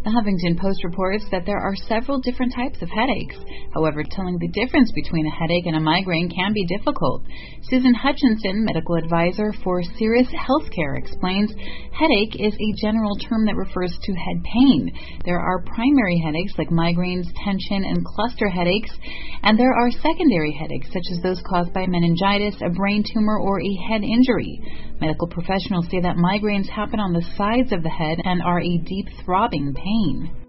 The Huffington Post reports that there are several different types of headaches. However, telling the difference between a headache and a migraine can be difficult. Susan Hutchinson, medical advisor for Cirrus Healthcare, explains headache is a general term that refers to head pain. There are primary headaches like migraines, tension, and cluster headaches, and there are secondary headaches such as those caused by meningitis, a brain tumor, or a head injury. Medical professionals say that migraines happen on the sides of the head and are a deep throbbing pain.